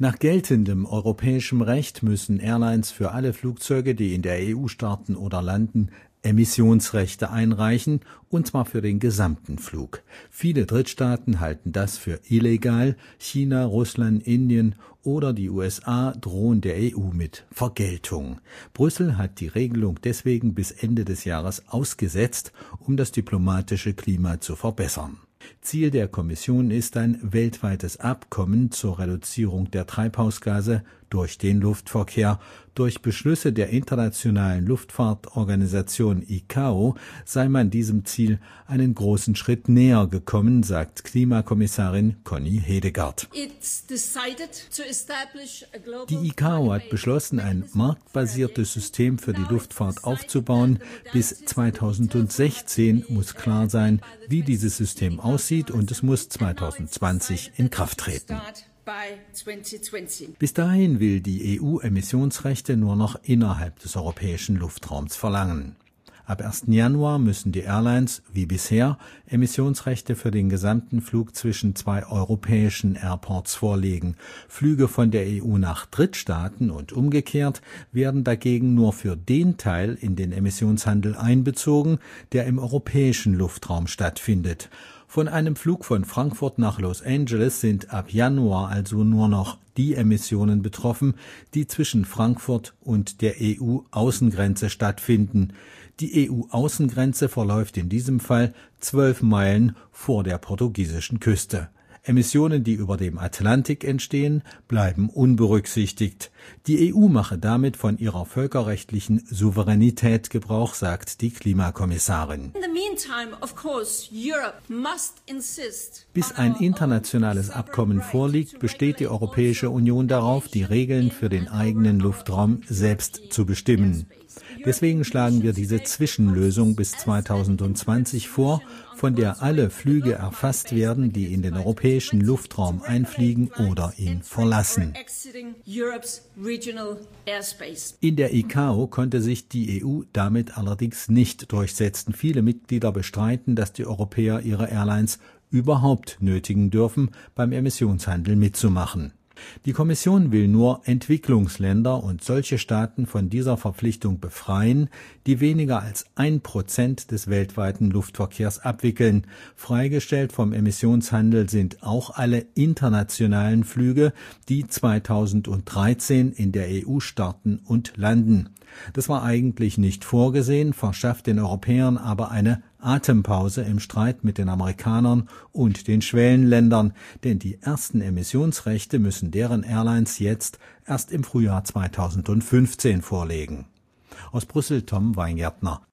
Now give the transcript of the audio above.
Nach geltendem europäischem Recht müssen Airlines für alle Flugzeuge, die in der EU starten oder landen, Emissionsrechte einreichen, und zwar für den gesamten Flug. Viele Drittstaaten halten das für illegal. China, Russland, Indien oder die USA drohen der EU mit Vergeltung. Brüssel hat die Regelung deswegen bis Ende des Jahres ausgesetzt, um das diplomatische Klima zu verbessern. Ziel der Kommission ist ein weltweites Abkommen zur Reduzierung der Treibhausgase durch den Luftverkehr. Durch Beschlüsse der Internationalen Luftfahrtorganisation ICAO sei man diesem Ziel einen großen Schritt näher gekommen, sagt Klimakommissarin Connie Hedegaard. Die ICAO hat beschlossen, ein marktbasiertes System für die Luftfahrt aufzubauen. Bis 2016 muss klar sein, wie dieses System aussieht, und es muss 2020 in Kraft treten. Bis dahin will die EU Emissionsrechte nur noch innerhalb des europäischen Luftraums verlangen. Ab 1. Januar müssen die Airlines, wie bisher, Emissionsrechte für den gesamten Flug zwischen zwei europäischen Airports vorlegen. Flüge von der EU nach Drittstaaten und umgekehrt werden dagegen nur für den Teil in den Emissionshandel einbezogen, der im europäischen Luftraum stattfindet. Von einem Flug von Frankfurt nach Los Angeles sind ab Januar also nur noch die Emissionen betroffen, die zwischen Frankfurt und der EU-Außengrenze stattfinden. Die EU-Außengrenze verläuft in diesem Fall 12 Meilen vor der portugiesischen Küste. Emissionen, die über dem Atlantik entstehen, bleiben unberücksichtigt. Die EU mache damit von ihrer völkerrechtlichen Souveränität Gebrauch, sagt die Klimakommissarin. Bis ein internationales Abkommen vorliegt, besteht die Europäische Union darauf, die Regeln für den eigenen Luftraum selbst zu bestimmen. Deswegen schlagen wir diese Zwischenlösung bis 2020 vor, von der alle Flüge erfasst werden, die in den europäischen Luftraum einfliegen oder ihn verlassen. In der ICAO konnte sich die EU damit allerdings nicht durchsetzen. Viele Mitglieder bestreiten, dass die Europäer ihre Airlines überhaupt nötigen dürfen, beim Emissionshandel mitzumachen. Die Kommission will nur Entwicklungsländer und solche Staaten von dieser Verpflichtung befreien, die weniger als 1% des weltweiten Luftverkehrs abwickeln. Freigestellt vom Emissionshandel sind auch alle internationalen Flüge, die 2013 in der EU starten und landen. Das war eigentlich nicht vorgesehen, verschafft den Europäern aber eine Atempause im Streit mit den Amerikanern und den Schwellenländern, denn die ersten Emissionsrechte müssen deren Airlines jetzt erst im Frühjahr 2015 vorlegen. Aus Brüssel Tom Weingärtner.